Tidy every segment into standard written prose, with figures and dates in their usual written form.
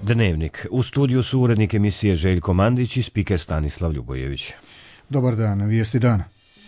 Dnevnik. U studiju su urednik emisije Željko Mandić i spiker Stanislav Ljubojević. Dobar dan, vijesti dana.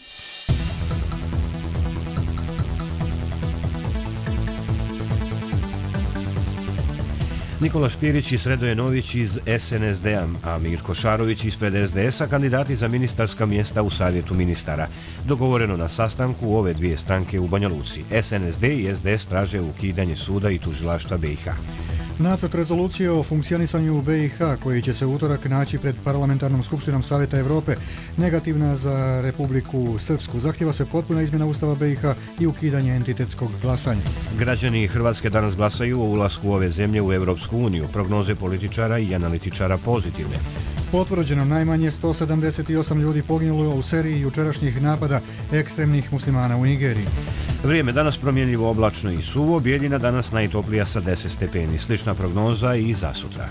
Nikola Špirić i Sredoje Nović iz SNSD-a, a Mirko Šarović ispred SDS-a kandidati za ministarska mjesta u Savjetu ministara. Dogovoreno na sastanku ove dvije stranke u Banja Luci. SNSD i SDS traže ukidanje suda i tužilaštva BiH. Nacrt rezolucije o funkcionisanju BiH koji će se u utorak naći pred Parlamentarnom skupštinom Savjeta Europe negativna za Republiku Srpsku. Zahtjeva se potpuna izmjena Ustava BiH i ukidanje entitetskog glasanja. Građani Hrvatske danas glasaju o ulasku ove zemlje u Europsku uniju. Prognoze političara i analitičara pozitivne. Potvrđeno najmanje 178 ljudi poginulo u seriji jučerašnjih napada ekstremnih muslimana u Nigeriji. Vrijeme danas promjenljivo, oblačno i suvo, Bijeljina danas najtoplija sa 10 stepeni. Slična prognoza i za sutra.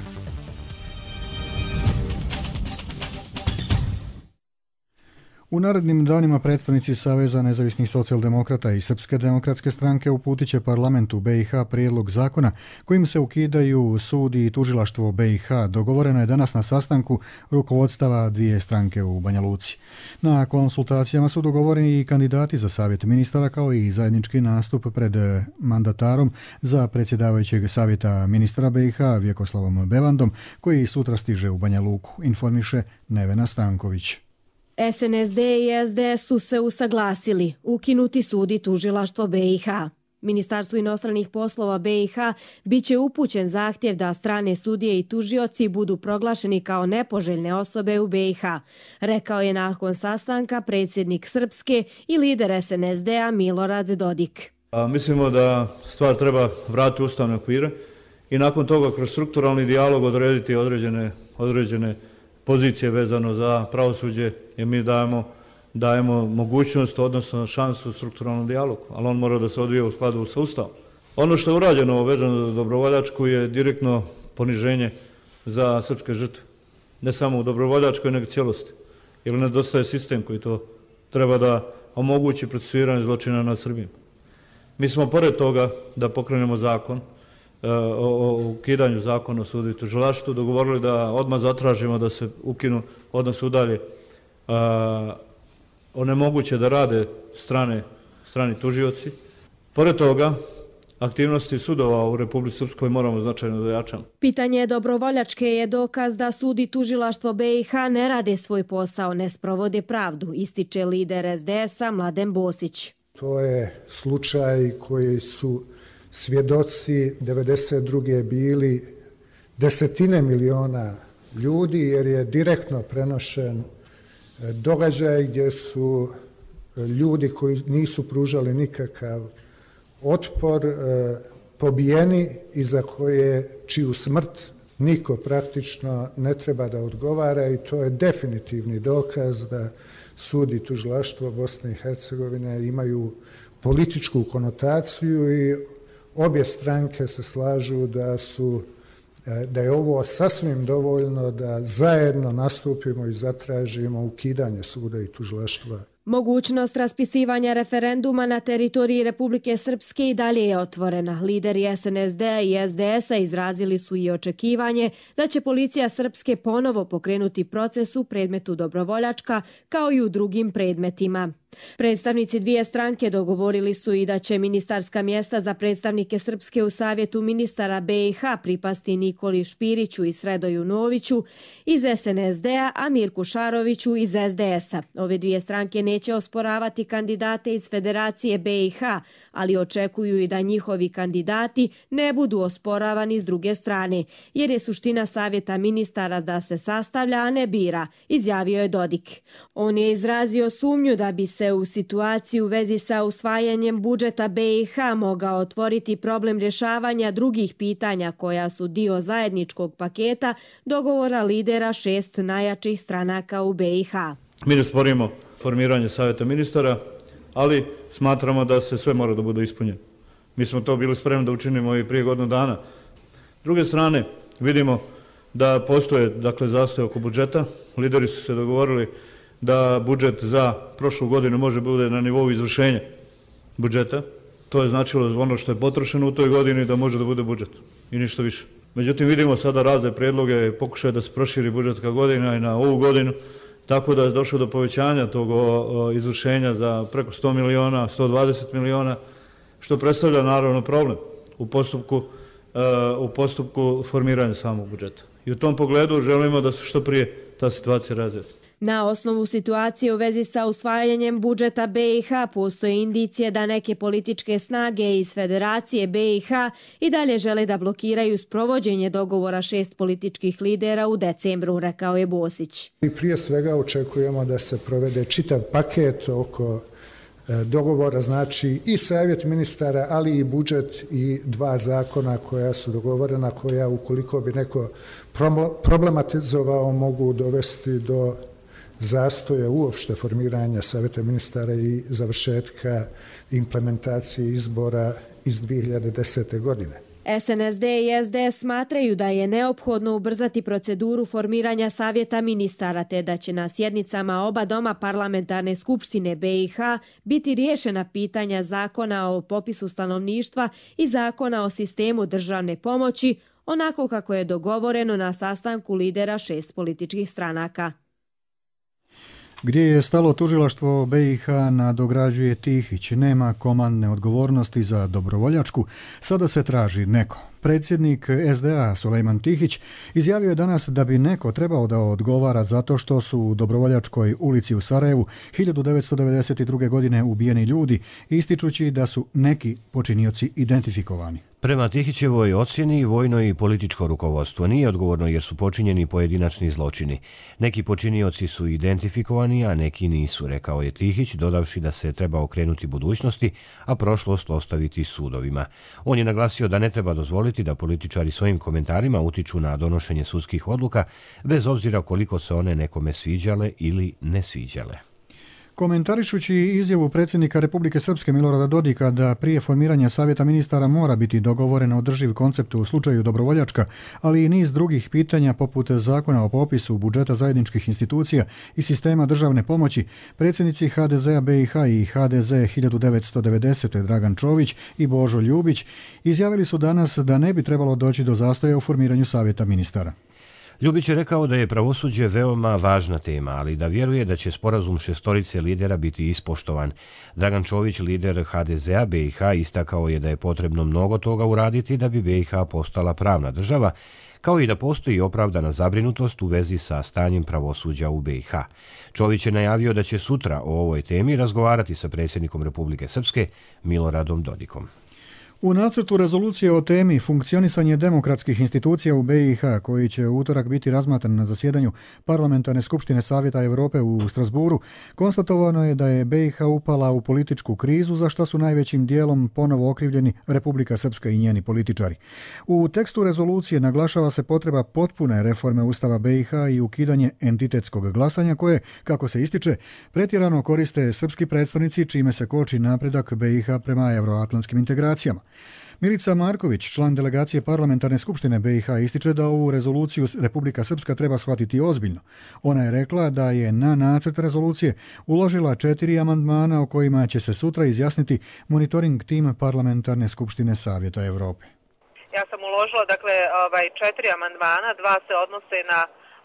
U narednim danima predstavnici Saveza nezavisnih socijaldemokrata i Srpske demokratske stranke uputit će parlamentu BiH prijedlog zakona kojim se ukidaju sud i tužilaštvo BiH. Dogovoreno je danas na sastanku rukovodstava dvije stranke u Banja Luci. Na konsultacijama su dogovoreni i kandidati za Savjet ministara kao i zajednički nastup pred mandatarom za predsjedavajućeg Savjeta ministara BiH Vjekoslavom Bevandom koji sutra stiže u Banja Luku, informiše Nevena Stanković. SNSD i SDS su se usaglasili ukinuti sud i tužilaštvo BiH. Ministarstvu inostranih poslova BiH biće upućen zahtjev da strane sudije i tužioci budu proglašeni kao nepoželjne osobe u BiH, rekao je nakon sastanka predsjednik Srpske i lider SNSD-a Milorad Dodik. Mislimo da stvar treba vratiti u ustavne okvire i nakon toga kroz strukturalni dijalog odrediti određene pozicije vezano za pravosuđe, jer mi dajemo mogućnost, odnosno šansu strukturalnom dijalogu, ali on mora da se odvije u skladu sa Ustavom. Ono što je urađeno vezano za Dobrovoljačku je direktno poniženje za srpske žrtve. Ne samo u Dobrovoljačkoj, nego cijelosti. Jer nedostaje sistem koji to treba da omogući procesuiranje zločina nad Srbijom. Mi smo pored toga da pokrenemo zakon o ukidanju zakona o sudu i tužilaštvu dogovorili da odmah zatražimo da se ukinu, odnosno udalje onemoguće da rade strani tužioci. Pored toga, aktivnosti sudova u Republici Srpskoj moramo značajno da jačamo. Pitanje Dobrovoljačke je dokaz da sud i tužilaštvo BiH ne rade svoj posao, ne sprovode pravdu, ističe lider SDS-a Mladen Bosić. To je slučaj koji su svjedoci 92. bili desetine miliona ljudi jer je direktno prenošen događaj gdje su ljudi koji nisu pružali nikakav otpor pobijeni i za čiju smrt niko praktično ne treba da odgovara i to je definitivni dokaz da sud i tužilaštvo Bosne i Hercegovine imaju političku konotaciju i obje stranke se slažu da je ovo sasvim dovoljno da zajedno nastupimo i zatražimo ukidanje suda i tužilaštva. Mogućnost raspisivanja referenduma na teritoriji Republike Srpske i dalje je otvorena. Lideri SNSD-a i SDS-a izrazili su i očekivanje da će policija Srpske ponovo pokrenuti proces u predmetu Dobrovoljačka kao i u drugim predmetima. Predstavnici dvije stranke dogovorili su i da će ministarska mjesta za predstavnike Srpske u Savjetu ministara BiH pripasti Nikoli Špiriću i Sredoju Noviću iz SNSD-a, a Mirku Šaroviću iz SDS-a. Ove dvije stranke neće osporavati kandidate iz Federacije BiH, ali očekuju i da njihovi kandidati ne budu osporavani s druge strane, jer je suština Savjeta ministara da se sastavlja, a ne bira, izjavio je Dodik. On je izrazio sumnju da bi se u situaciji u vezi sa usvajanjem budžeta BiH mogao otvoriti problem rješavanja drugih pitanja koja su dio zajedničkog paketa dogovora lidera 6 najjačih stranaka u BiH. Mi ne sporimo formiranje Savjeta ministara, ali smatramo da se sve mora da bude ispunjeno. Mi smo to bili spremni da učinimo i prije godinu dana. S druge strane, vidimo da postoje zastoj oko budžeta. Lideri su se dogovorili da budžet za prošlu godinu može bude na nivou izvršenja budžeta. To je značilo ono što je potrošeno u toj godini da može da bude budžet i ništa više. Međutim, vidimo sada razne prijedloge, pokušaje da se proširi budžetska godina i na ovu godinu, tako da je došlo do povećanja tog izvršenja za preko 100 miliona, 120 miliona, što predstavlja naravno problem u postupku formiranja samog budžeta. I u tom pogledu želimo da se što prije ta situacija razjasni. Na osnovu situacije u vezi sa usvajanjem budžeta BiH postoje indicije da neke političke snage iz Federacije BiH i dalje žele da blokiraju sprovođenje dogovora 6 političkih lidera u decembru, rekao je Bosić. I prije svega očekujemo da se provede čitav paket oko dogovora, znači i savjet ministara, ali i budžet i 2 zakona koja su dogovorena, koja ukoliko bi neko problematizovao mogu dovesti do zastoja uopšte formiranja savjeta ministara i završetka implementacije izbora iz 2010. godine. SNSD i SDS smatraju da je neophodno ubrzati proceduru formiranja savjeta ministara te da će na sjednicama oba doma parlamentarne skupštine BiH biti riješena pitanja zakona o popisu stanovništva i zakona o sistemu državne pomoći, onako kako je dogovoreno na sastanku lidera 6 političkih stranaka. Gdje je stalo tužilaštvo BiH nadograđuje Tihić, nema komandne odgovornosti za dobrovoljačku, sada se traži neko. Predsjednik SDA Sulejman Tihić izjavio je danas da bi neko trebao da odgovara zato što su u Dobrovoljačkoj ulici u Sarajevu 1992. godine ubijeni ljudi, ističući da su neki počinioci identifikovani. Prema Tihićevoj ocjeni, vojno i političko rukovodstvo nije odgovorno jer su počinjeni pojedinačni zločini. Neki počinioci su identifikovani, a neki nisu, rekao je Tihić, dodavši da se treba okrenuti budućnosti, a prošlost ostaviti sudovima. On je naglasio da ne treba dozvoliti da političari svojim komentarima utiču na donošenje sudskih odluka, bez obzira koliko se one nekome sviđale ili ne sviđale. Komentarišući izjavu predsjednika Republike Srpske Milorada Dodika da prije formiranja savjeta ministara mora biti dogovoren održiv koncept u slučaju dobrovoljačka, ali i niz drugih pitanja poput zakona o popisu budžeta zajedničkih institucija i sistema državne pomoći, predsjednici HDZ-a BiH i HDZ 1990. Dragan Čović i Božo Ljubić izjavili su danas da ne bi trebalo doći do zastoja u formiranju savjeta ministara. Ljubić je rekao da je pravosuđe veoma važna tema, ali da vjeruje da će sporazum 6 lidera biti ispoštovan. Dragan Čović, lider HDZ-a BiH, istakao je da je potrebno mnogo toga uraditi da bi BiH postala pravna država, kao i da postoji opravdana zabrinutost u vezi sa stanjem pravosuđa u BiH. Čović je najavio da će sutra o ovoj temi razgovarati sa predsjednikom Republike Srpske Miloradom Dodikom. U nacrtu rezolucije o temi funkcionisanje demokratskih institucija u BiH, koji će u utorak biti razmatran na zasjedanju Parlamentarne skupštine Savjeta Europe u Strasburu, konstatovano je da je BiH upala u političku krizu, za što su najvećim dijelom ponovo okrivljeni Republika Srpska i njeni političari. U tekstu rezolucije naglašava se potreba potpune reforme Ustava BiH i ukidanje entitetskog glasanja koje, kako se ističe, pretjerano koriste srpski predstavnici, čime se koči napredak BiH prema euroatlantskim integracijama. Milica Marković, član delegacije Parlamentarne skupštine BiH, ističe da ovu rezoluciju Republika Srpska treba shvatiti ozbiljno. Ona je rekla da je na nacrt rezolucije uložila 4 amandmana o kojima će se sutra izjasniti monitoring tim Parlamentarne skupštine Savjeta Europe. Ja sam uložila 4 amandmana, 2 se odnose na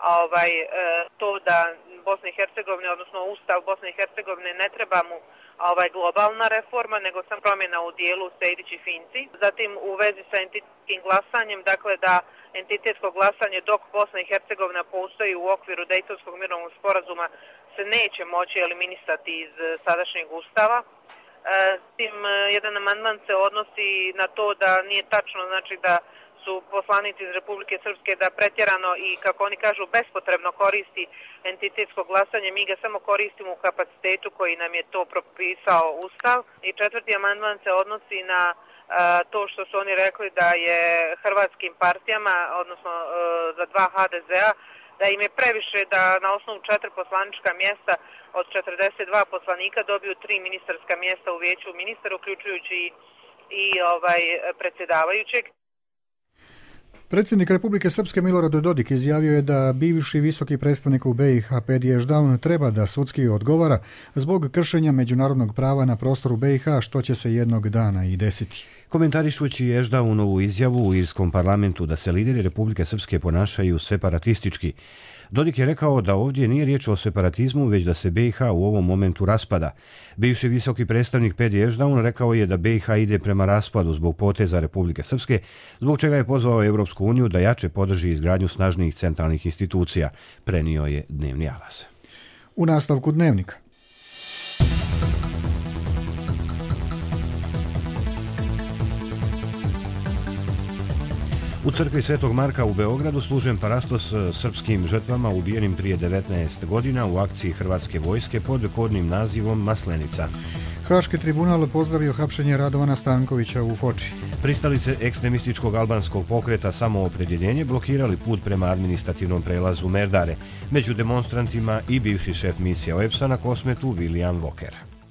to da Bosna i Hercegovina, odnosno Ustav Bosne i Hercegovine ne treba mu globalna reforma, nego sam promjena u dijelu Sejdić i Finci. Zatim u vezi sa entitetskim glasanjem, dakle da entitetsko glasanje dok Bosna i Hercegovina postoji u okviru Dejtonskog mirovnog sporazuma se neće moći eliminisati iz sadašnjeg Ustava. Tim jedan amandman se odnosi na to da nije tačno, znači da su poslanici iz Republike Srpske da pretjerano i, kako oni kažu, bespotrebno koristi entitetsko glasanje. Mi ga samo koristimo u kapacitetu koji nam je to propisao Ustav. I 4. amandman se odnosi na to što su oni rekli da je hrvatskim partijama, odnosno za 2 HDZ-a, da im je previše da na osnovu 4 poslanička mjesta od 42 poslanika dobiju 3 ministarska mjesta u vijeću ministara, uključujući i predsjedavajućeg. Predsjednik Republike Srpske Milorad Dodik izjavio je da bivši visoki predstavnik u BiH Pedi Ešdaun treba da sudski odgovara zbog kršenja međunarodnog prava na prostoru BiH, što će se jednog dana i desiti. Komentarišući Ešdaunovu izjavu u irskom parlamentu da se lideri Republike Srpske ponašaju separatistički, Dodik je rekao da ovdje nije riječ o separatizmu, već da se BiH u ovom momentu raspada. Bivši visoki predstavnik Pedi Ešdaun rekao je da BiH ide prema raspadu zbog poteza Republike Srpske, zbog čega je pozvao Evropsku uniju da jače podrži izgradnju snažnijih centralnih institucija, prenio je Dnevni Avaz. U nastavku Dnevnika. U crkvi Svetog Marka u Beogradu služen parastos srpskim žrtvama ubijenim prije 19 godina u akciji Hrvatske vojske pod kodnim nazivom Maslenica. Haški tribunal pozdravio hapšenje Radovana Stankovića u Foči. Pristalice ekstremističkog albanskog pokreta Samoopredjeljenje blokirali put prema administrativnom prelazu Merdare. Među demonstrantima i bivši šef misije OEBS-a na Kosmetu William Walker.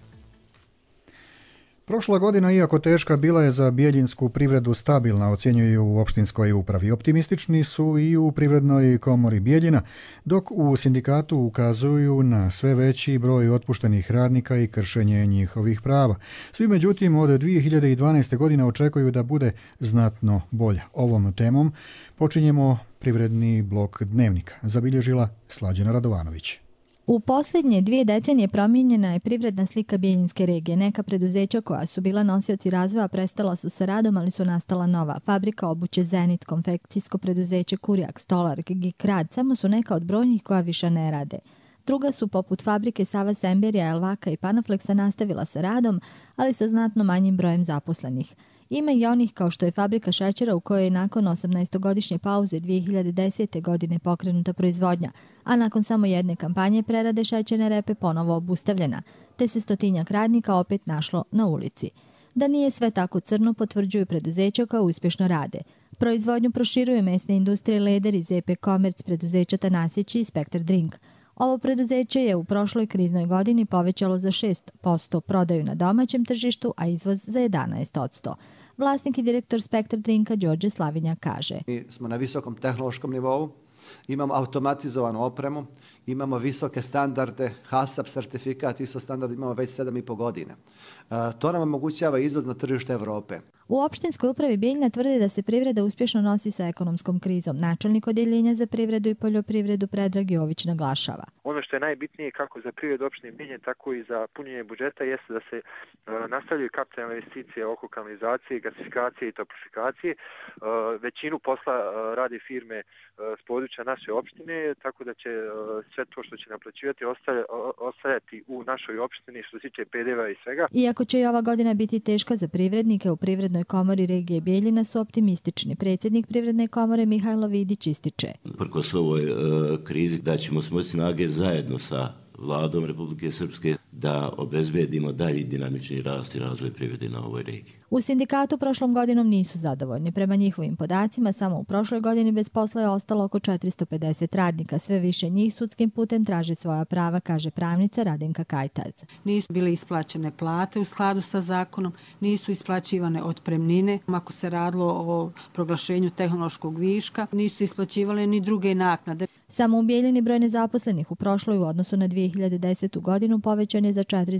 Prošla godina, iako teška, bila je za bijeljinsku privredu stabilna, ocjenjuju u opštinskoj upravi. Optimistični su i u Privrednoj komori Bijeljina, dok u sindikatu ukazuju na sve veći broj otpuštenih radnika i kršenje njihovih prava. Svi međutim od 2012. godine očekuju da bude znatno bolja. Ovom temom počinjemo privredni blok Dnevnika, zabilježila Slađana Radovanović. U posljednje 2 decenije promijenjena je privredna slika Bijeljinske regije. Neka preduzeća koja su bila nosioci razvoja prestala su sa radom, ali su nastala nova. Fabrika obuće Zenit, konfekcijsko preduzeće Kurjak, Stolar, Gikrad, samo su neka od brojnih koja više ne rade. Druga su, poput fabrike Sava Semberija, Elvaka i Panaflexa, nastavila sa radom, ali sa znatno manjim brojem zaposlenih. Ima i onih kao što je fabrika šećera u kojoj je nakon 18-godišnje pauze 2010. godine pokrenuta proizvodnja, a nakon samo jedne kampanje prerade šećerne repe ponovo obustavljena, te se 100-tinjak radnika opet našlo na ulici. Da nije sve tako crno potvrđuju preduzeća koja uspješno rade. Proizvodnju proširuju mesne industrije Leder iz EP Commerce, preduzeća Tanasić i Spektar Drink. Ovo preduzeće je u prošloj kriznoj godini povećalo za 6% prodaju na domaćem tržištu, a izvoz za 11%. Vlasnik i direktor Spektar Drinka Đorđe Slavinja kaže: Mi smo na visokom tehnološkom nivou, imamo automatizovanu opremu, imamo visoke standarde, HACCP certifikat, ISO standard imamo već 7,5 godina. To nam omogućava izvoz na tržište Evrope. U opštinskoj upravi Bijeljina tvrde da se privreda uspješno nosi sa ekonomskom krizom. Načelnik odjeljenja za privredu i poljoprivredu Predrag Jović naglašava: Ono što je najbitnije kako za privredu opštine Bijeljina, tako i za punjenje budžeta jeste da se nastavljaju kapitalne investicije oko kanalizacije, gasifikacije i toplifikacije. Većinu posla rade firme s područja naše opštine, tako da će sve to što će naplaćivati ostajati u našoj opštini što se tiče PDV-a i svega. Iako će i ova godina biti teška za privrednike, u Privrednoj komori regije Bijeljina su optimistični. Predsjednik Privredne komore Mihajlo Vidić ističe: Prkos ovoj krizi da ćemo smoći snage zajedno sa vladom Republike Srpske da obezbedimo dalji dinamični rast i razvoj privrede na ovoj regiji. U sindikatu prošlom godinom nisu zadovoljni. Prema njihovim podacima, samo u prošloj godini bez posla je ostalo oko 450 radnika. Sve više njih sudskim putem traži svoja prava, kaže pravnica Radenka Kajtaz. Nisu bile isplaćene plate u skladu sa zakonom, nisu isplaćivane otpremnine. Ako se radilo o proglašenju tehnološkog viška, nisu isplaćivale ni druge naknade. Samo u Bijeljini broj nezaposlenih u prošloj u odnosu na 2010. godinu povećan je za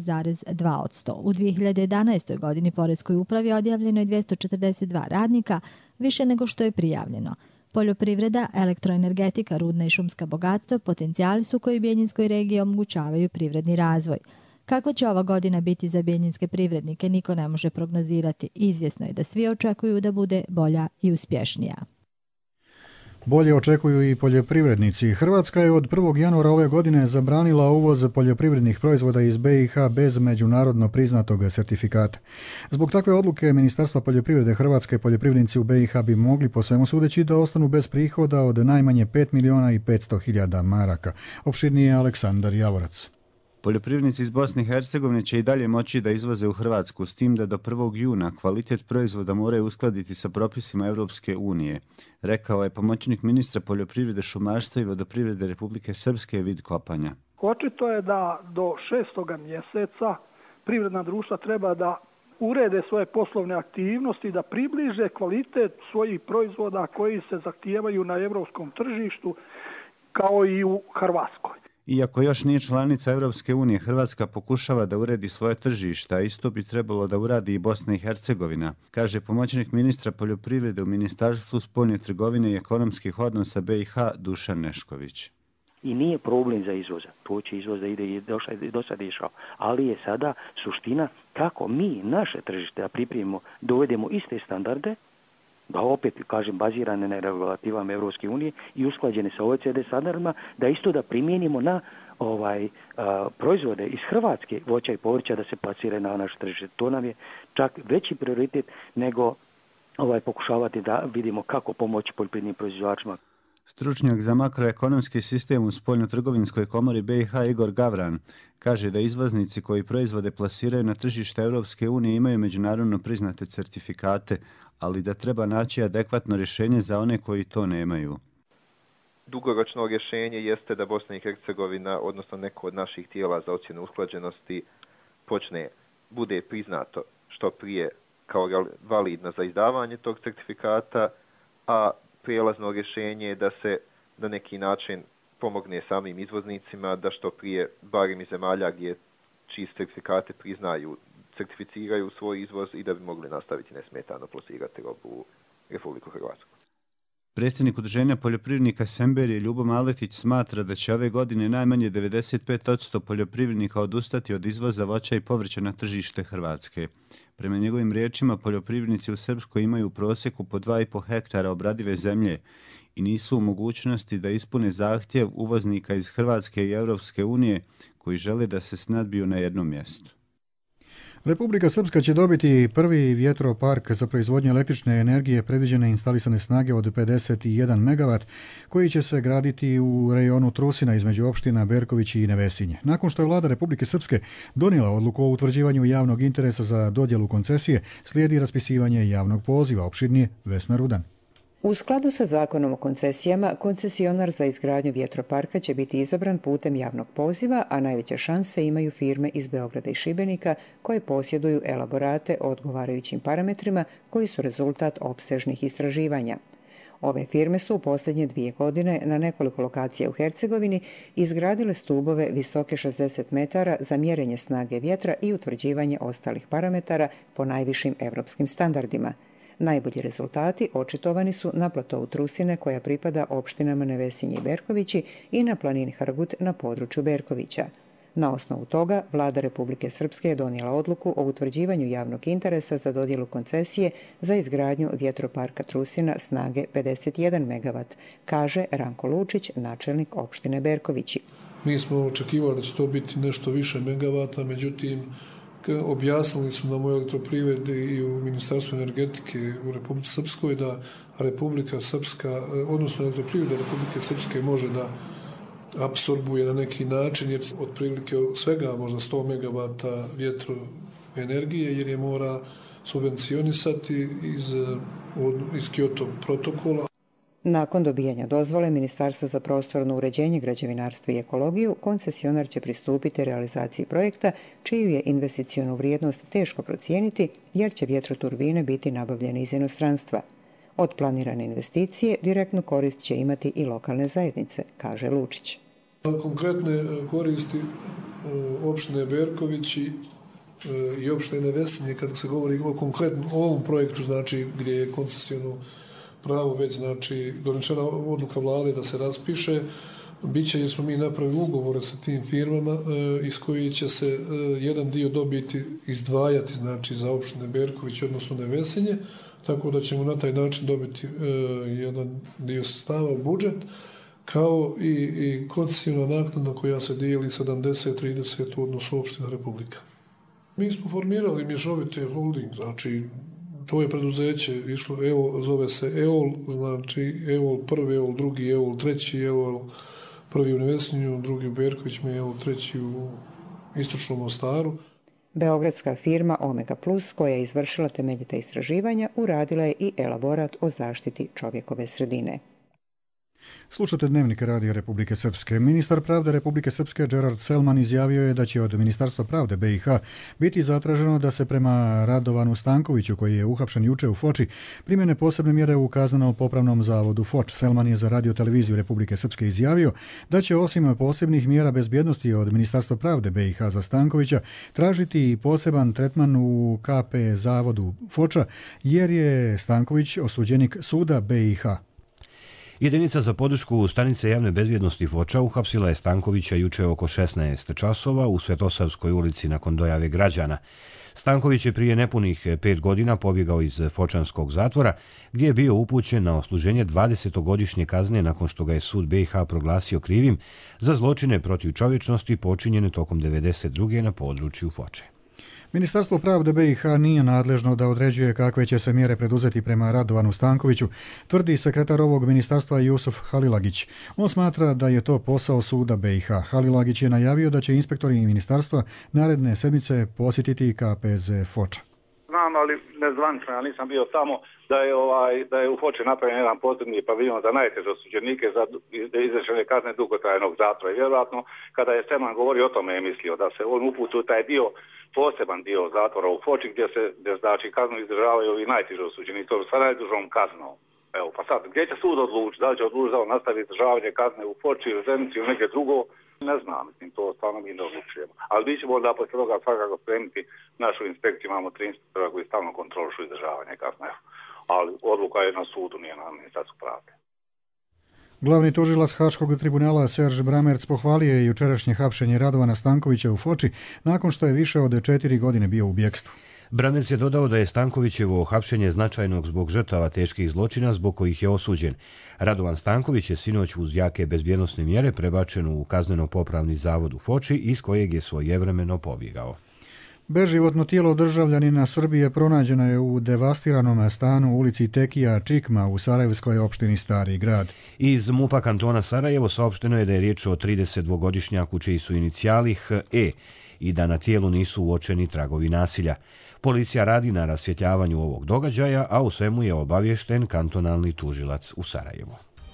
4,2%. U 2011. godini poreskoj upravi odjavljeno je 242 radnika, više nego što je prijavljeno. Poljoprivreda, elektroenergetika, rudna i šumska bogatstva potencijali su koji Bijeljinskoj regiji omogućavaju privredni razvoj. Kakva će ova godina biti za bijeljinske privrednike, niko ne može prognozirati. Izvjesno je da svi očekuju da bude bolja i uspješnija. Bolje očekuju i poljoprivrednici. Hrvatska je od 1. januara ove godine zabranila uvoz poljoprivrednih proizvoda iz BiH bez međunarodno priznatog sertifikata. Zbog takve odluke Ministarstva poljoprivrede Hrvatske poljoprivrednici u BiH bi mogli po svemu sudeći da ostanu bez prihoda od najmanje 5.500.000 maraka. Opširnije Aleksandar Javorac. Poljoprivrednici iz Bosne i Hercegovine će i dalje moći da izvoze u Hrvatsku, s tim da do 1. juna kvalitet proizvoda moraju uskladiti sa propisima Europske unije, rekao je pomoćnik ministra poljoprivrede, šumarstva i vodoprivrede Republike Srpske Vid Kopanja. Očito je da do 6. mjeseca privredna društva treba da urede svoje poslovne aktivnosti, da približe kvalitet svojih proizvoda koji se zahtijevaju na europskom tržištu kao i u Hrvatskoj. Iako još nije članica Europske unije, Hrvatska pokušava da uredi svoje tržište, a isto bi trebalo da uradi i Bosna i Hercegovina, kaže pomoćnik ministra poljoprivrede u Ministarstvu spoljne trgovine i ekonomskih odnosa BiH Dušan Nešković. I nije problem za izvoza, to će izvoz da ide i do sada išao, ali je sada suština kako mi naše tržište da pripremimo, dovedemo iste standarde, da opet, kažem, bazirane na regulativama Evropske unije i usklađene sa OECD standardima, da isto da primijenimo na proizvode iz Hrvatske voća i povrća da se plasire na naše tržište. To nam je čak veći prioritet nego pokušavati da vidimo kako pomoći poljoprivrednim proizvođačima. Stručnjak za makroekonomski sistem u Spoljnotrgovinskoj komori BiH Igor Gavran kaže da izvoznici koji proizvode plasiraju na tržište Europske unije imaju međunarodno priznate certifikate, ali da treba naći adekvatno rješenje za one koji to nemaju. Dugoročno rješenje jeste da Bosna i Hercegovina, odnosno neko od naših tijela za ocjenu usklađenosti, bude priznato što prije kao validno za izdavanje tog certifikata, a prijelazno rješenje je da se na neki način pomogne samim izvoznicima da što prije, barem iz zemalja čiji certifikate certificiraju svoj izvoz i da bi mogli nastaviti nesmetano plasirati robu u Republiku Hrvatsku. Predsjednik Udruženja poljoprivrednika Semberije Ljubo Maletić smatra da će ove godine najmanje 95% poljoprivrednika odustati od izvoza voća i povrća na tržište Hrvatske. Prema njegovim riječima, poljoprivrednici u Srpskoj imaju u prosjeku po 2,5 hektara obradive zemlje i nisu u mogućnosti da ispune zahtjev uvoznika iz Hrvatske i Europske unije koji žele da se snadbiju na jednom mjestu. Republika Srpska će dobiti prvi vjetropark za proizvodnju električne energije predviđene instalisane snage od 51 MW koji će se graditi u rejonu Trusina između opština Berković i Nevesinje. Nakon što je vlada Republike Srpske donijela odluku o utvrđivanju javnog interesa za dodjelu koncesije, slijedi raspisivanje javnog poziva. Opširnije Vesna Rudan. U skladu sa zakonom o koncesijama, koncesionar za izgradnju vjetroparka će biti izabran putem javnog poziva, a najveće šanse imaju firme iz Beograda i Šibenika koje posjeduju elaborate o odgovarajućim parametrima koji su rezultat opsežnih istraživanja. Ove firme su u posljednje 2 godine na nekoliko lokacija u Hercegovini izgradile stubove visoke 60 metara za mjerenje snage vjetra i utvrđivanje ostalih parametara po najvišim evropskim standardima. Najbolji rezultati očitovani su na platovu Trusine koja pripada opštinama Nevesinje i Berkovići i na planini Hrgut na području Berkovića. Na osnovu toga, vlada Republike Srpske je donijela odluku o utvrđivanju javnog interesa za dodjelu koncesije za izgradnju vjetroparka Trusina snage 51 MW, kaže Ranko Lučić, načelnik opštine Berkovići. Mi smo očekivali da će to biti nešto više megavata, međutim, objasnili su nam u elektroprivredi i u Ministarstvu energetike u Republici Srpskoj da Republika Srpska, odnosno elektroprivreda Republike Srpske može da apsorbuje na neki način, jer otprilike svega možda 100 MW vjetroenergije, jer je mora subvencionisati iz Kyoto protokola. Nakon dobijanja dozvole Ministarstva za prostorno uređenje, građevinarstvo i ekologiju, koncesionar će pristupiti realizaciji projekta, čiju je investicionu vrijednost teško procijeniti, jer će vjetroturbine biti nabavljene iz inostranstva. Od planirane investicije direktnu korist će imati i lokalne zajednice, kaže Lučić. Konkretne koristi opštine Berkovići i opštine Nevesinje, kad se govori o konkretnom ovom projektu, znači gdje je koncesiono pravo već, znači, donešena odluka vlade da se raspiše, biće jer smo mi napravili ugovore sa tim firmama iz kojih će se jedan dio dobiti izdvajati, znači, za opštine Berković, odnosno Nevesinje, tako da ćemo na taj način dobiti jedan dio sredstava u budžet, kao i koncesijona naknada koja se dijeli 70-30 u odnosu opština Republika. Mi smo formirali mješovite holding, znači, to je preduzeće išlo, zove se EOL, znači EOL prvi, EOL drugi, EOL treći, EOL prvi u Nevesinju, drugi u Berkovićima, EOL treći u Istočnom Mostaru. Beogradska firma Omega Plus, koja je izvršila temeljita istraživanja, uradila je i elaborat o zaštiti čovjekove sredine. Slušate Dnevnik Radija Republike Srpske. Ministar pravde Republike Srpske Gerard Selman izjavio je da će od Ministarstva pravde BiH biti zatraženo da se prema Radovanu Stankoviću, koji je uhapšen juče u Foči, primjene posebne mjere u kazneno-popravnom zavodu Foč. Selman je za Radio televiziju Republike Srpske izjavio da će osim posebnih mjera bezbjednosti od Ministarstva pravde BiH za Stankovića tražiti i poseban tretman u KP zavodu Foča, jer je Stanković osuđenik suda BiH. Jedinica za podršku stanice javne bezbjednosti Foča uhapsila je Stankovića juče oko 16 časova u Svetosavskoj ulici nakon dojave građana. Stanković je prije nepunih 5 godina pobjegao iz Fočanskog zatvora, gdje je bio upućen na odsluženje 20-godišnje kazne nakon što ga je sud BiH proglasio krivim za zločine protiv čovječnosti počinjene tokom 1992. na području Foče. Ministarstvo pravde BiH nije nadležno da određuje kakve će se mjere preduzeti prema Radovanu Stankoviću, tvrdi sekretar ovog ministarstva Jusuf Halilagić. On smatra da je to posao suda BiH. Halilagić je najavio da će inspektori ministarstva naredne sedmice posjetiti KPZ Foča. Znam, ali nezvanično, ja nisam bio tamo, da je u Foči napravljen jedan posebni paviljon za najteže osuđenike za izrečene kazne dugotrajnog zatvora. I vjerojatno, kada je Selman govorio o tome, je mislio da se on uputi u taj dio, poseban dio zatvora u Foči, gdje znači kaznu izdržavaju i najteže osuđenici, to sa najdužom kaznom. Evo, pa sad, gdje će sud odlučiti? Da li će odlučiti da on nastavi izdržavanje kazne u Foči, u Zenici ili negdje drugo? Ne znam, mislim, to stvarno mi ne odlučujemo. Ali mi ćemo da poslije toga svakako spremiti našu inspekciju, imamo 3 inspektora koji stalno kontrolišu izdržavanje kazne. Ali odluka je na sudu, nije na Ministarstvu pravde. Glavni tužilac Haškog tribunala Serž Bramerc pohvalio je jučerašnje hapšenje Radovana Stankovića u Foči nakon što je više od 4 godine bio u bjekstvu. Bramerc je dodao da je Stankovićevo hapšenje značajnog zbog žrtava teških zločina zbog kojih je osuđen. Radovan Stanković je sinoć uz jake bezbjednosne mjere prebačen u kazneno-popravni zavod u Foči, iz kojeg je svojevremeno pobjegao. Beživotno tijelo državljanina Srbije pronađeno je u devastiranom stanu u ulici Tekija Čikma u Sarajevskoj opštini Stari grad. Iz MUP-a kantona Sarajevo saopšteno je da je riječ o 32-godišnjaku čiji su inicijali HE i da na tijelu nisu uočeni tragovi nasilja. Policija radi na rasvjetljavanju ovog događaja, a u svemu je obaviješten kantonalni tužilac u Sarajevu.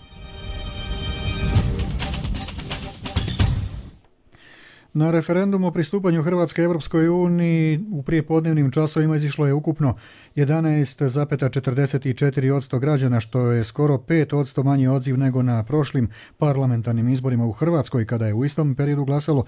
Na referendumu o pristupanju Hrvatske Evropskoj uniji u prijepodnevnim časovima izišlo je ukupno 11,44% građana, što je skoro 5% manji odziv nego na prošlim parlamentarnim izborima u Hrvatskoj, kada je u istom periodu glasalo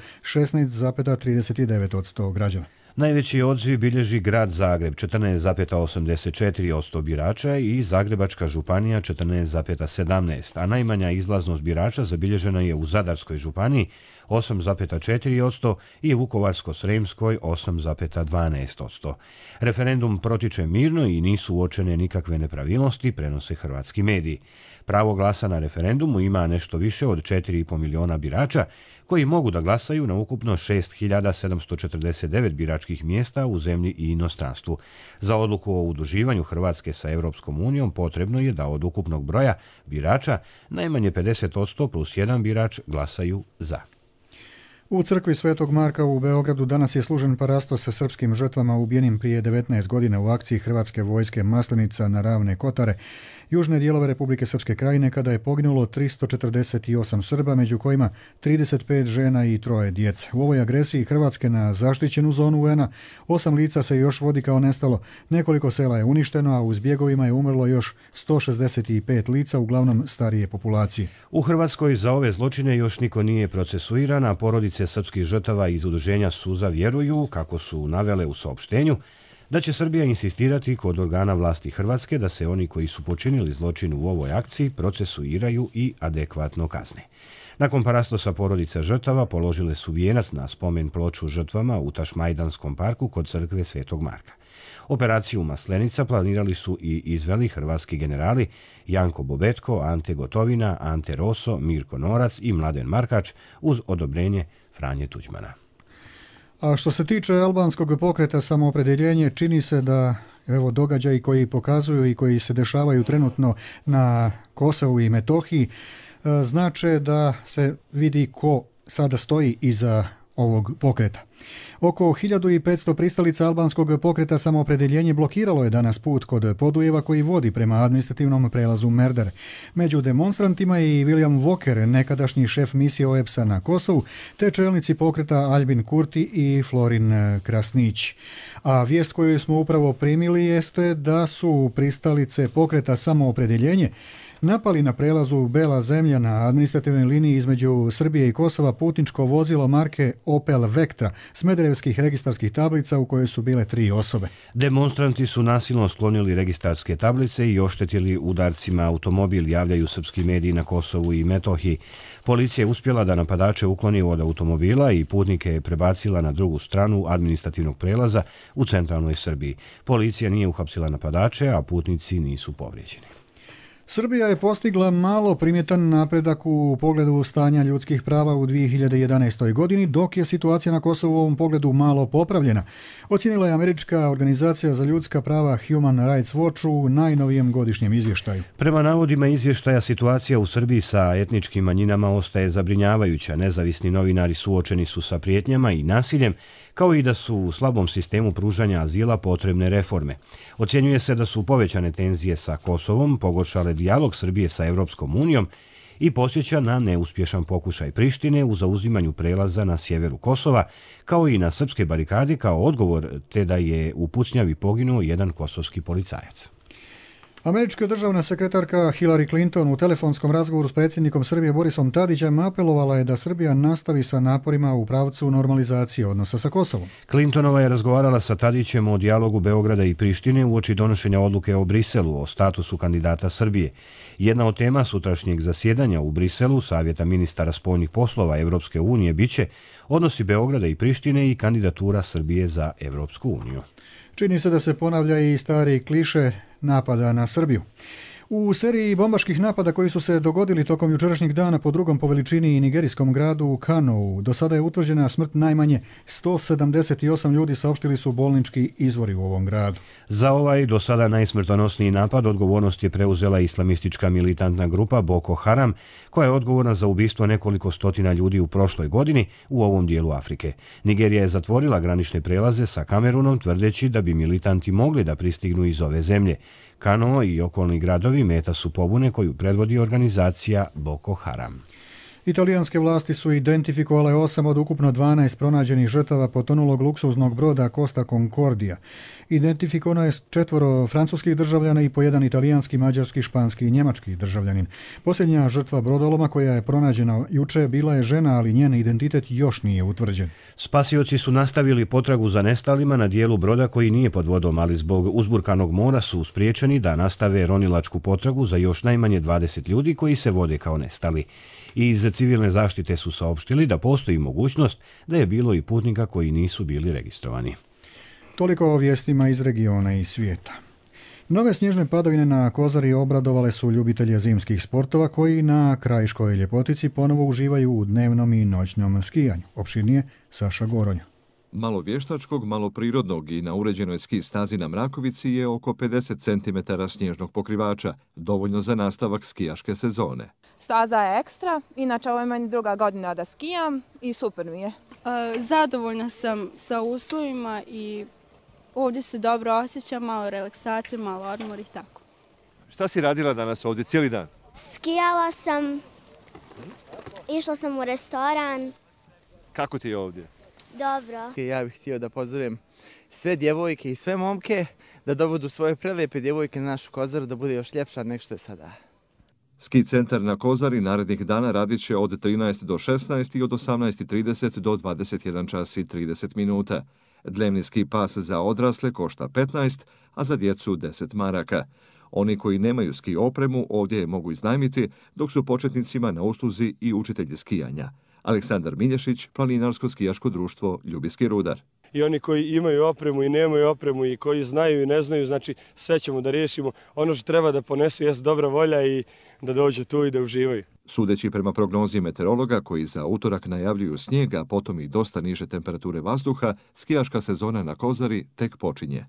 16,39% građana. Najveći odziv bilježi grad Zagreb 14,84% birača i Zagrebačka županija 14,17%, a najmanja izlaznost birača zabilježena je u Zadarskoj županiji 8,4% i Vukovarsko-srijemskoj 8,12%. Referendum protiče mirno i nisu uočene nikakve nepravilnosti, prenose hrvatski mediji. Pravo glasa na referendumu ima nešto više od 4,5 miliona birača koji mogu da glasaju na ukupno 6.749 biračkih mjesta u zemlji i inostranstvu. Za odluku o udruživanju Hrvatske sa Europskom unijom potrebno je da od ukupnog broja birača najmanje 50% plus 1 birač glasaju za. U crkvi Svetog Marka u Beogradu danas je služen parastos sa srpskim žrtvama ubijenim prije 19 godina u akciji Hrvatske vojske Maslenica na Ravne Kotare, južne dijelove Republike Srpske krajine, kada je poginulo 348 Srba, među kojima 35 žena i 3 djece. U ovoj agresiji Hrvatske na zaštićenu zonu UN-a 8 lica se još vodi kao nestalo, nekoliko sela je uništeno, a u zbjegovima je umrlo još 165 lica, uglavnom starije populacije. U Hrvatskoj za ove zločine još niko nije procesuiran, a porodice srpskih žrtava iz udruženja Suza vjeruju, kako su navele u saopštenju, da će Srbija insistirati kod organa vlasti Hrvatske da se oni koji su počinili zločin u ovoj akciji procesuiraju i adekvatno kazne. Nakon parastosa porodica žrtava položile su vijenac na spomen ploču žrtvama u Tašmajdanskom parku kod crkve Svetog Marka. Operaciju Maslenica planirali su i izveli hrvatski generali Janko Bobetko, Ante Gotovina, Ante Roso, Mirko Norac i Mladen Markač uz odobrenje Franje Tuđmana. A što se tiče albanskog pokreta Samoopredjeljenje, čini se da događaji koji pokazuju i koji se dešavaju trenutno na Kosovu i Metohiji znače da se vidi ko sada stoji iza ovog pokreta. Oko 1500 pristalica albanskog pokreta Samoopredjeljenje blokiralo je danas put kod Podujeva koji vodi prema administrativnom prelazu Merdare. Među demonstrantima je i William Walker, nekadašnji šef misije OEBS-a na Kosovu, te čelnici pokreta Albin Kurti i Florin Krasnić. A vijest koju smo upravo primili jeste da su pristalice pokreta Samoopredjeljenje napali na prelazu Bela zemlja na administrativnoj liniji između Srbije i Kosova putničko vozilo marke Opel Vectra smederevskih registarskih tablica u kojoj su bile 3 osobe. Demonstranti su nasilno sklonili registarske tablice i oštetili udarcima automobil, javljaju srpski mediji na Kosovu i Metohiji. Policija je uspjela da napadače ukloni od automobila i putnike je prebacila na drugu stranu administrativnog prelaza u centralnoj Srbiji. Policija nije uhapsila napadače, a putnici nisu povrijeđeni. Srbija je postigla malo primjetan napredak u pogledu stanja ljudskih prava u 2011. godini, dok je situacija na Kosovu u ovom pogledu malo popravljena. Ocijenila je američka organizacija za ljudska prava Human Rights Watch u najnovijem godišnjem izvještaju. Prema navodima izvještaja, situacija u Srbiji sa etničkim manjinama ostaje zabrinjavajuća. Nezavisni novinari suočeni su sa prijetnjama i nasiljem, kao i da su u slabom sistemu pružanja azila potrebne reforme. Ocjenjuje se da su povećane tenzije sa Kosovom pogoršale dijalog Srbije sa Evropskom unijom i podsjeća na neuspješan pokušaj Prištine u zauzimanju prelaza na sjeveru Kosova, kao i na srpske barikade kao odgovor, te da je u pucnjavi poginuo jedan kosovski policajac. Američka državna sekretarka Hillary Clinton u telefonskom razgovoru s predsjednikom Srbije Borisom Tadićem apelovala je da Srbija nastavi sa naporima u pravcu normalizacije odnosa sa Kosovom. Clintonova je razgovarala sa Tadićem o dijalogu Beograda i Prištine uoči donošenja odluke o Briselu o statusu kandidata Srbije. Jedna od tema sutrašnjeg zasjedanja u Briselu Savjeta ministara spoljnih poslova Evropske unije biće odnosi Beograda i Prištine i kandidatura Srbije za Evropsku uniju. Čini se da se ponavlja i stari kliše napada na Srbiju. U seriji bombaških napada koji su se dogodili tokom jučerašnjeg dana po drugom po veličini nigerijskom gradu u Kano, do sada je utvrđena smrt najmanje 178 ljudi, saopštili su bolnički izvori u ovom gradu. Za ovaj do sada najsmrtonosniji napad odgovornost je preuzela islamistička militantna grupa Boko Haram, koja je odgovorna za ubistvo nekoliko stotina ljudi u prošloj godini u ovom dijelu Afrike. Nigerija je zatvorila granične prelaze sa Kamerunom, tvrdeći da bi militanti mogli da pristignu iz ove zemlje. Kano i okolni gradovi meta su pobune koju predvodi organizacija Boko Haram. Italijanske vlasti su identifikovale 8 od ukupno 12 pronađenih žrtava potonulog luksuznog broda Costa Concordia. Identifikovano je 4 francuskih državljana i po 1 italijanski, mađarski, španski i njemački državljanin. Posljednja žrtva brodoloma koja je pronađena juče bila je žena, ali njen identitet još nije utvrđen. Spasioci su nastavili potragu za nestalima na dijelu broda koji nije pod vodom, ali zbog uzburkanog mora su spriječeni da nastave ronilačku potragu za još najmanje 20 ljudi koji se vode kao nestali. I iz civilne zaštite su saopštili da postoji mogućnost da je bilo i putnika koji nisu bili registrovani. Toliko o vijestima iz regiona i svijeta. Nove snježne padavine na Kozari obradovale su ljubitelje zimskih sportova koji na Krajiškoj ljepotici ponovo uživaju u dnevnom i noćnom skijanju. Opširnije Saša Goronja. Malo vještačkog, malo prirodnog i na uređenoj ski stazi na Mrakovici je oko 50 cm snježnog pokrivača, dovoljno za nastavak skijaške sezone. Staza je ekstra, inače ovo je meni druga godina da skijam i super mi je. Zadovoljna sam sa uslovima i ovdje se dobro osjećam, malo relaksacije, malo odmor i tako. Šta si radila danas ovdje cijeli dan? Skijala sam, išla sam u restoran. Kako ti je ovdje? Dobro. Ja bih htio da pozdravim sve djevojke i sve momke da dovodu svoje prelijepe djevojke na našu Kozaru da bude još ljepša nego što je sada. Ski centar na Kozari narednih dana radit će od 13 do 16 i od 18:30 do 21 čas i 30 minuta. Dnevni ski pas za odrasle košta 15, a za djecu 10 maraka. Oni koji nemaju ski opremu ovdje je mogu iznajmiti, dok su početnicima na usluzi i učitelji skijanja. Aleksandar Milješić, Planinarsko-skijaško društvo Ljubinski Rudar. I oni koji imaju opremu i nemaju opremu i koji znaju i ne znaju, znači sve ćemo da riješimo. Ono što treba da ponesu jest dobra volja i da dođu tu i da uživaju. Sudeći prema prognozi meteorologa koji za utorak najavljuju snijeg, a potom i dosta niže temperature vazduha, skijaška sezona na Kozari tek počinje.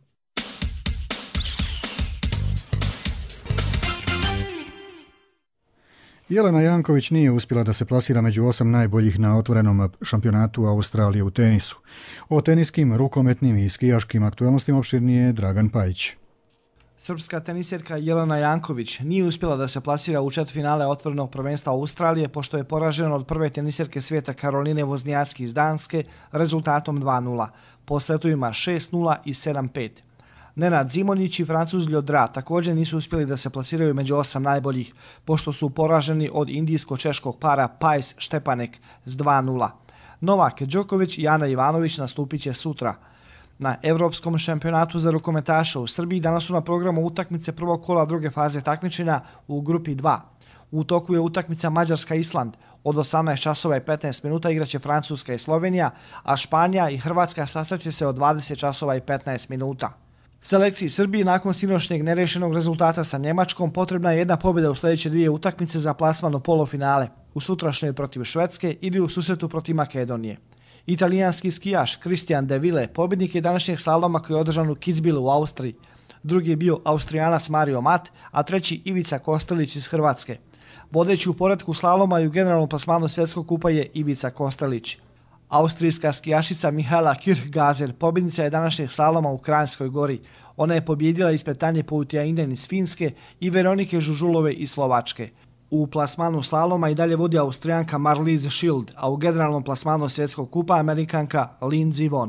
Jelena Janković nije uspjela da se plasira među 8 najboljih na otvorenom šampionatu Australije u tenisu. O teniskim, rukometnim i skijaškim aktualnostima opširnije Dragan Pajić. Srpska tenisjerka Jelena Janković nije uspjela da se plasira u četvrtfinale otvorenog prvenstva Australije pošto je poražena od prve tenisjerke svijeta Karoline Voznjacki iz Danske rezultatom 2:0, po setovima 6:0 i 7:5. Nenad Zimonjić i Francuz Ljodra također nisu uspjeli da se plasiraju među 8 najboljih, pošto su poraženi od indijsko-češkog para Pajs-Štepanek s 2:0. Novak Đoković i Ana Ivanović nastupit će sutra. Na Evropskom šampionatu za rukometaše u Srbiji danas su na programu utakmice prvog kola druge faze takmičenja u grupi 2. U toku je utakmica Mađarska-Island. Od 18 časova i 15 minuta igraće Francuska i Slovenija, a Španija i Hrvatska sastaće se od 20 časova i 15 minuta. Selekciji Srbiji nakon sinoćnjeg nerešenog rezultata sa Njemačkom potrebna je jedna pobjeda u sljedeće 2 utakmice za plasman u polufinale, u sutrašnjoj protiv Švedske ili u susretu protiv Makedonije. Italijanski skijaš Christian De Ville pobjednik je današnjeg slaloma koji je održan u Kitzbühelu u Austriji. Drugi je bio Austrijanac Mario Mat, a treći Ivica Kostelić iz Hrvatske. Vodeći u poretku slaloma i u generalnom plasmanu svjetskog kupa je Ivica Kostelić. Austrijska skijašica Mihaela Kirchgaser pobjednica je današnjeg slaloma u Kranjskoj Gori. Ona je pobjedila ispred Tanje Poutiainen iz Finske i Veronike Žužulove iz Slovačke. U plasmanu slaloma i dalje vodi Austrijanka Marlies Schild, a u generalnom plasmanu svjetskog kupa Amerikanka Lindsey Vonn.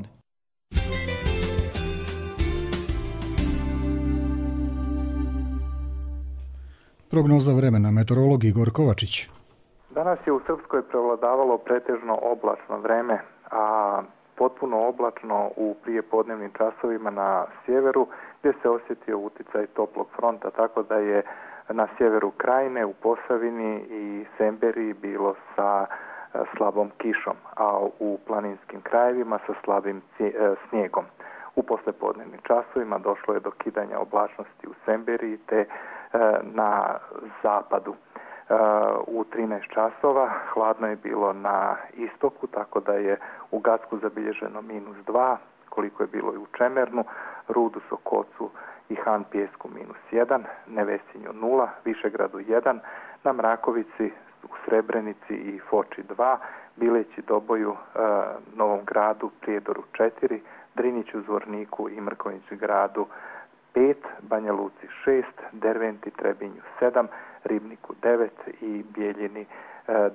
Prognoza vremena, meteorolog Igor Kovačić. Danas je u Srpskoj prevladavalo pretežno oblačno vreme, a potpuno oblačno u prijepodnevnim časovima na sjeveru, gdje se osjetio uticaj toplog fronta, tako da je na sjeveru Krajine, u Posavini i Semberiji bilo sa slabom kišom, a u planinskim krajevima sa slabim snijegom. U poslepodnevnim časovima došlo je do kidanja oblačnosti u Semberiji te na zapadu. U 13 časova hladno je bilo na istoku, tako da je u Gacku zabilježeno -2, koliko je bilo i u Čemernu, Rudu, Sokocu i Han Pijesku -1, Nevesinju 0, Višegradu 1, na Mrakovici, u Srebrenici i Foči 2, Bileći, Doboju, Novom Gradu, Prijedoru 4, Driniću, Zvorniku i Mrkonjiću gradu 5, Banja Luci 6, Derventi, Trebinju 7, Ribniku 9 i Bijeljini 10.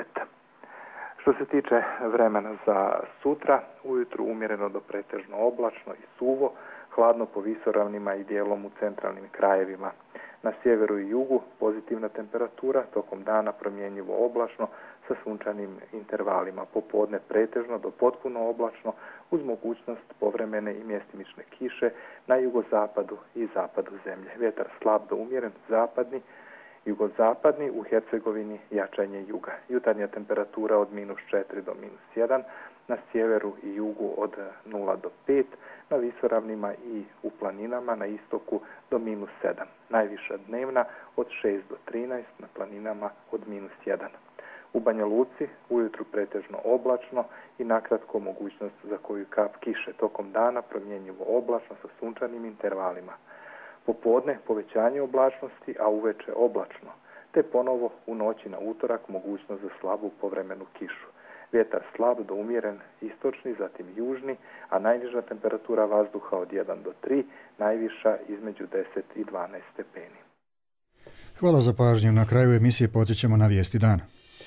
Što se tiče vremena za sutra, ujutru umjereno do pretežno oblačno i suvo, hladno po visoravnima i dijelom u centralnim krajevima. Na sjeveru i jugu pozitivna temperatura, tokom dana promjenjivo oblačno sa sunčanim intervalima. Popodne pretežno do potpuno oblačno uz mogućnost povremene i mjestimične kiše na jugozapadu i zapadu zemlje. Vjetar slab do umjeren zapadni, jugozapadni, u Hercegovini jačanje juga. Jutarnja temperatura od -4 do -1, na sjeveru i jugu od 0 do 5, na visoravnima i u planinama na istoku do -7. Najviša dnevna od 6 do 13, na planinama od -1. U Banja Luci ujutru pretežno oblačno i nakratko mogućnost za koju kap kiše. Tokom dana promjenjivo oblačno sa sunčanim intervalima. Popodne povećanje oblačnosti, a uveče oblačno, te ponovo u noći na utorak mogućnost za slabu povremenu kišu. Vjetar slab do umjeren istočni, zatim južni, a najniža temperatura vazduha od 1 do 3, najviša između 10 i 12 stepeni. Hvala za pažnju. Na kraju emisije podsjećamo na vijesti dana.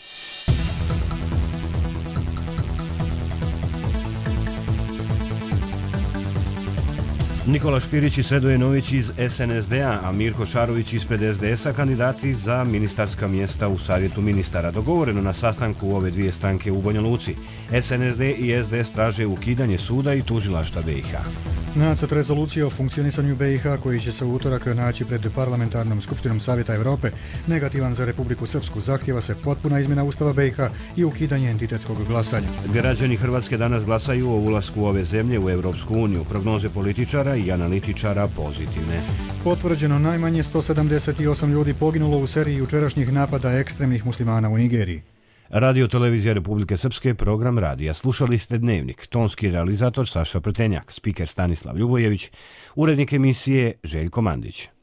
Nikola Špirić i Svedoje Nović iz SNSD-a, a Mirko Šarović ispred SDS-a kandidati za ministarska mjesta u Savjetu ministara. Dogovoreno na sastanku ove 2 stranke u Banja Luci. SNSD i SDS traže ukidanje suda i tužilaštva BiH. Nacrt rezolucije o funkcionisanju BiH koji će se u utorak naći pred Parlamentarnom skupštinom Savjeta Europe, negativan za Republiku Srpsku, zahtjeva se potpuna izmjena Ustava BiH i ukidanje entitetskog glasanja. Građani Hrvatske danas glasaju o ulasku ove zemlje u Europsku uniju. Prognoze političara i analitičara pozitivne. Potvrđeno najmanje 178 ljudi poginulo u seriji jučerašnjih napada ekstremnih muslimana u Nigeriji. Radio Televizija Republike Srpske, program radija. Slušali ste Dnevnik. Tonski realizator Saša Prtenjak, spiker Stanislav Ljubojević, urednik emisije Željko Mandić.